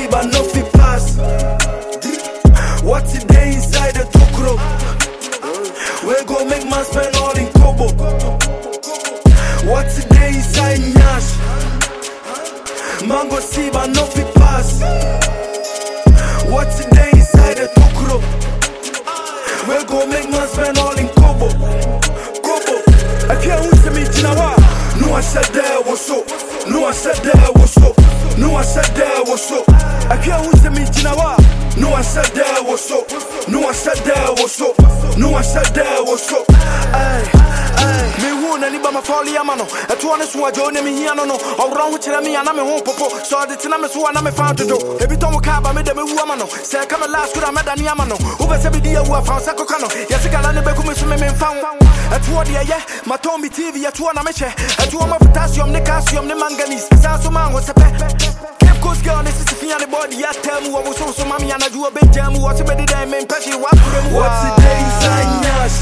see but no fit pass. What's it day inside the Tokro? We gon' make man spend all in Kobo. What's it day inside Nash? Man go see but no fit pass. What's it day inside the Tokro? We gon' make man spend all in Kobo. I can't wait to meet Jinawa. No, I said there was so. No, I said there was so. No, I said there was so. I can't wait to meet Jinawa. No, I said there was so. No, I said there was so. No, I said there was so. Me who na liba mafali amano. Etu ane suwa jo ne mi hiano no. Awra hu chira mi ana me ho popo. So ade tina me suwa na me found to do. Ebi ton kaba me de me wu amano. Se kama last kura me da ni amano. Ube se bi dia wu afa se kokano. Yesi gala ne be ku me su me found. Etu ode ye ma ton bi TV etu na me che. Etu ma potassium ne calcium ne manganese. Sa so man ho se pe. Cause girl, this is the the body. I tell me what was so mommy and I do a big jam. What's the better than men? What's the day inside Nash?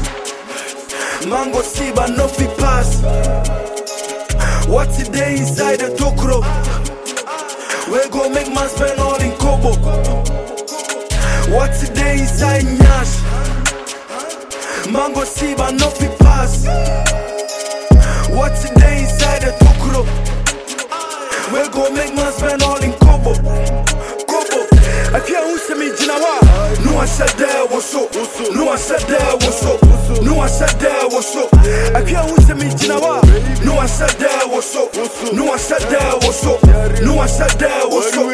Mango see but no fit pass. What's the day inside the Tokro? We gon' make man spend all in Kobo. What's the day inside Nash? Mango see but no fit pass. What's the day inside the Tokro? We gon' make man spend all in Kobo. I can't wait to meet Jinawa. No, I said there was so. No, I said there was so. No, I said there was so. I can't wait to meet Jinawa. No, I said there was so. No, I said there was so. No, I said there was so.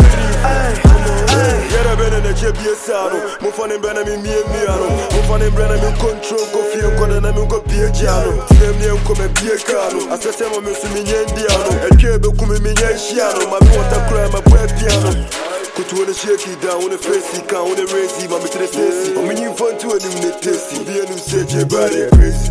Yara bene chebi esano. Mo fane bene mi miano. Mo fane bene mi control go feel ko na mi go pie jano. Tinem ni enko me pie kano. Asese mo me su mi nyendiano. Ekebe ku mi nyenhiano. Ma mi wanta cry ma boy piano. Kutu wanna shake it down, wanna face it, can't wanna raise it, but me to the face it. I'm in fun to the tasty. The enemy said your body crazy.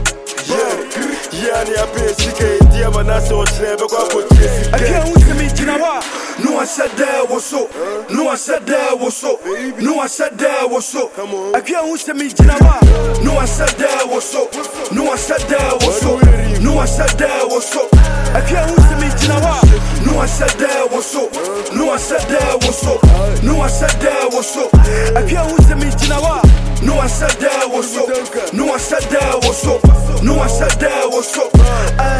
Yeah, I pay CK, dear man, I saw never go for chasing. I can't wait to meet Jinawa. No, I said there was so. No, I said there was so. No, I said there was so. I can't wait to meet Jinawa. No, I said there was so. No, I said there was so. No, I said there was so. I can't wait to meet Jinawa. No, I said there was so. No, I said there was so. No, I said there was so. I can't wait to meet Jinawa. No, I said there was so. No, I said there was so. No, I said there was so.